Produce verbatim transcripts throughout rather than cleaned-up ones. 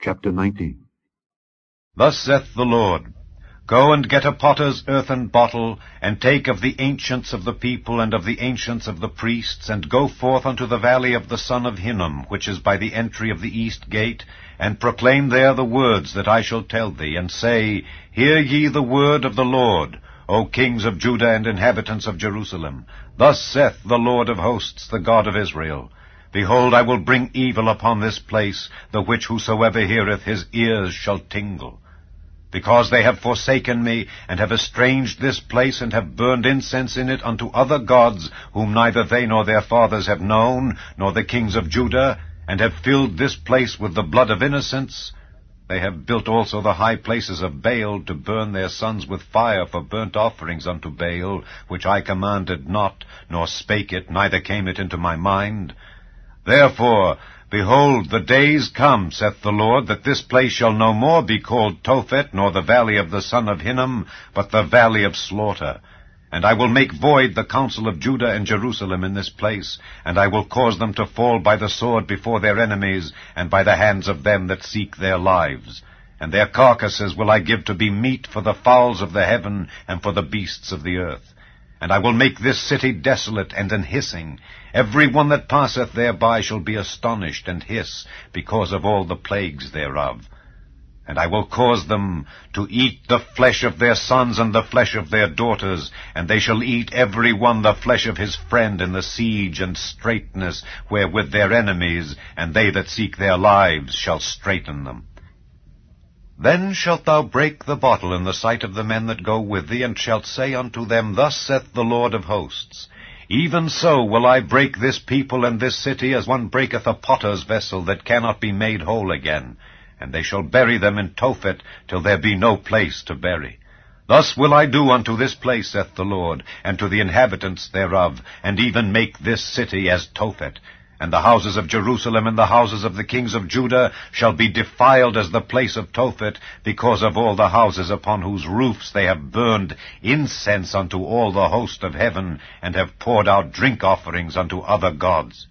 Chapter nineteen. Thus saith the Lord, Go and get a potter's earthen bottle, and take of the ancients of the people and of the ancients of the priests, and go forth unto the valley of the son of Hinnom, which is by the entry of the east gate, and proclaim there the words that I shall tell thee, and say, Hear ye the word of the Lord, O kings of Judah and inhabitants of Jerusalem. Thus saith the Lord of hosts, the God of Israel, Behold, I will bring evil upon this place, the which whosoever heareth his ears shall tingle. Because they have forsaken me, and have estranged this place, and have burned incense in it unto other gods, whom neither they nor their fathers have known, nor the kings of Judah, and have filled this place with the blood of innocents. They have built also the high places of Baal, to burn their sons with fire for burnt offerings unto Baal, which I commanded not, nor spake it, neither came it into my mind. Therefore, behold, the days come, saith the Lord, that this place shall no more be called Tophet, nor the valley of the son of Hinnom, but the valley of slaughter. And I will make void the counsel of Judah and Jerusalem in this place, and I will cause them to fall by the sword before their enemies, and by the hands of them that seek their lives. And their carcasses will I give to be meat for the fowls of the heaven, and for the beasts of the earth. And I will make this city desolate and an hissing. Every one that passeth thereby shall be astonished and hiss, because of all the plagues thereof. And I will cause them to eat the flesh of their sons and the flesh of their daughters, and they shall eat every one the flesh of his friend in the siege and straitness wherewith their enemies, and they that seek their lives, shall straiten them. Then shalt thou break the bottle in the sight of the men that go with thee, and shalt say unto them, Thus saith the Lord of hosts, Even so will I break this people and this city, as one breaketh a potter's vessel that cannot be made whole again. And they shall bury them in Tophet, till there be no place to bury. Thus will I do unto this place, saith the Lord, and to the inhabitants thereof, and even make this city as Tophet. And the houses of Jerusalem and the houses of the kings of Judah shall be defiled as the place of Tophet, because of all the houses upon whose roofs they have burned incense unto all the host of heaven, and have poured out drink offerings unto other gods.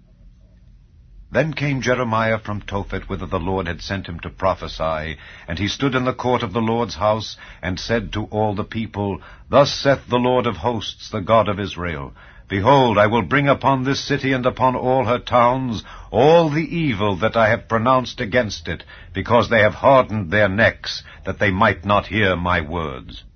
Then came Jeremiah from Tophet, whither the Lord had sent him to prophesy, and he stood in the court of the Lord's house, and said to all the people, Thus saith the Lord of hosts, the God of Israel, Behold, I will bring upon this city and upon all her towns all the evil that I have pronounced against it, because they have hardened their necks, that they might not hear my words.